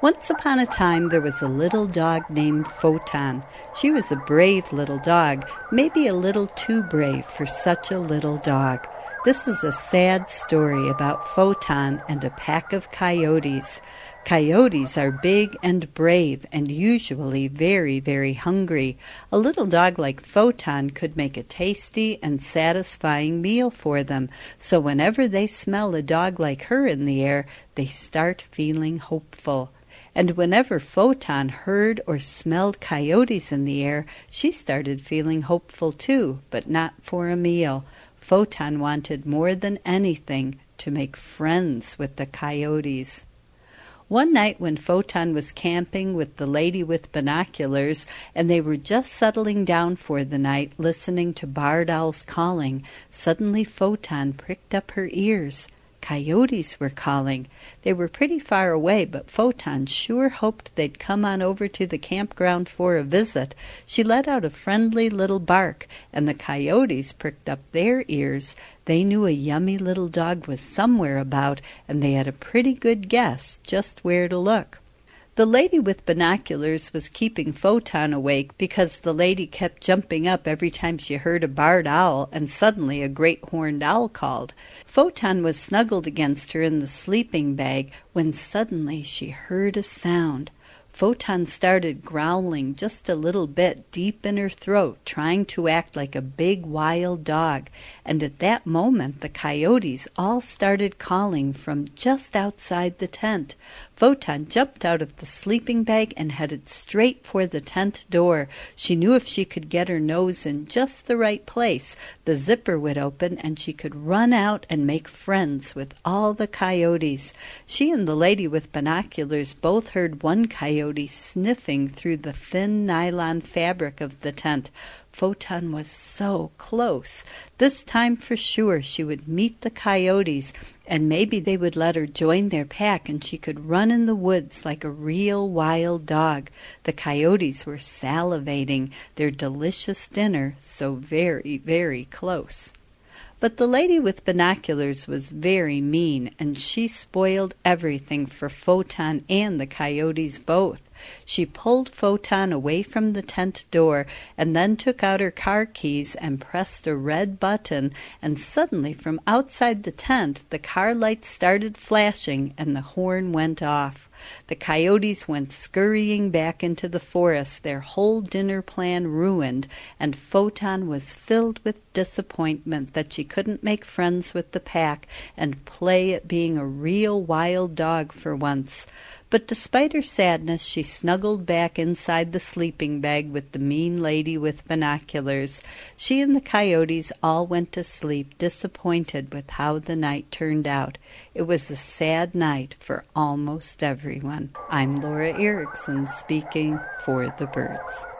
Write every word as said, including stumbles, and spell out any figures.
Once upon a time there was a little dog named Photon. She was a brave little dog, maybe a little too brave for such a little dog. This is a sad story about Photon and a pack of coyotes. Coyotes are big and brave and usually very, very hungry. A little dog like Photon could make a tasty and satisfying meal for them, so whenever they smell a dog like her in the air, they start feeling hopeful. And whenever Photon heard or smelled coyotes in the air, she started feeling hopeful too, but not for a meal. Photon wanted more than anything to make friends with the coyotes. One night when Photon was camping with the lady with binoculars, and they were just settling down for the night, listening to barred owls calling, suddenly Photon pricked up her ears. Coyotes were calling. They were pretty far away, but Photon sure hoped they'd come on over to the campground for a visit. She let out a friendly little bark, and the coyotes pricked up their ears. They knew a yummy little dog was somewhere about, and they had a pretty good guess just where to look. The lady with binoculars was keeping Photon awake because the lady kept jumping up every time she heard a barred owl, and suddenly a great horned owl called. Photon was snuggled against her in the sleeping bag when suddenly she heard a sound. Photon started growling just a little bit deep in her throat, trying to act like a big wild dog, and at that moment the coyotes all started calling from just outside the tent. Photon jumped out of the sleeping bag and headed straight for the tent door. She knew if she could get her nose in just the right place, the zipper would open and she could run out and make friends with all the coyotes. She and the lady with binoculars both heard one coyote sniffing through the thin nylon fabric of the tent. Photon was so close. This time for sure she would meet the coyotes, and maybe they would let her join their pack and she could run in the woods like a real wild dog. The coyotes were salivating, their delicious dinner so very, very close. But the lady with binoculars was very mean, and she spoiled everything for Photon and the coyotes both. She pulled Photon away from the tent door and then took out her car keys and pressed a red button, and suddenly from outside the tent the car lights started flashing and the horn went off. The coyotes went scurrying back into the forest, their whole dinner plan ruined, and Photon was filled with disappointment that she couldn't make friends with the pack and play at being a real wild dog for once. But despite her sadness, she snuggled back inside the sleeping bag with the mean lady with binoculars. She and the coyotes all went to sleep, disappointed with how the night turned out. It was a sad night for almost everyone. I'm Laura Erickson, speaking for the birds.